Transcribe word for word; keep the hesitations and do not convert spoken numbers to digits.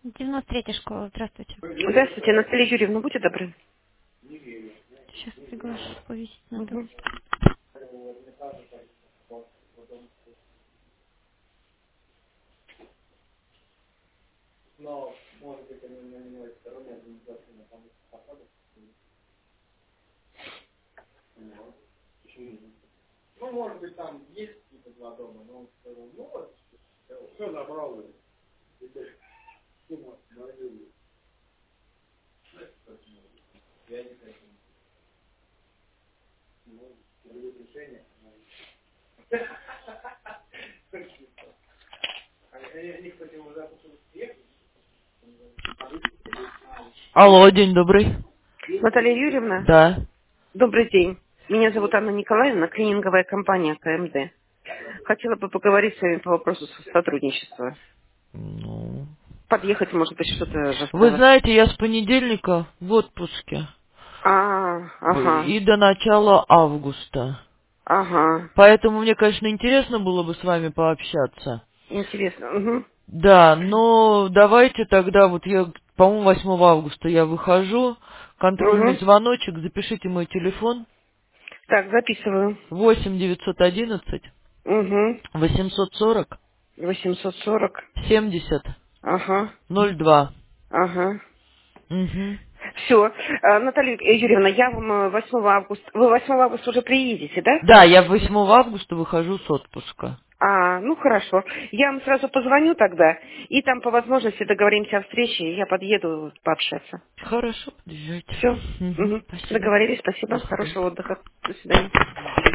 девяносто третья школа, здравствуйте. Здравствуйте, Наталья Юрьевна, будьте добры. Сейчас приглашу, повесить надо. Мгм. Алло, день добрый. Наталья Юрьевна, Да. добрый день. Меня зовут Анна Николаевна, клининговая компания КМД. Хотела бы поговорить с вами по вопросу сотрудничества. Ну. Подъехать, может быть, что-то Вы заставить. знаете, я с понедельника в отпуске. А, ага, И до начала августа. ага. Поэтому мне, конечно, интересно было бы с вами пообщаться. Интересно. Угу. Да, но давайте тогда, вот я, по-моему, восьмого августа я выхожу. Контрольный Угу. звоночек, запишите мой телефон. Так, записываю. восемь девятьсот одиннадцать Угу. восемьсот сорок восемьсот сорок. семьдесят Ага, ноль два. ага. Угу. Все. Наталья Юрьевна, я вам э, восьмого августа... Вы восьмого августа уже приедете, да? Да, я восьмого августа выхожу с отпуска. А, ну хорошо. Я вам сразу позвоню тогда, и там по возможности договоримся о встрече, и я подъеду пообщаться. Хорошо, подъезжайте. Все. Мгм, спасибо. Договорились, До спасибо. свидания. Хорошего отдыха. До свидания.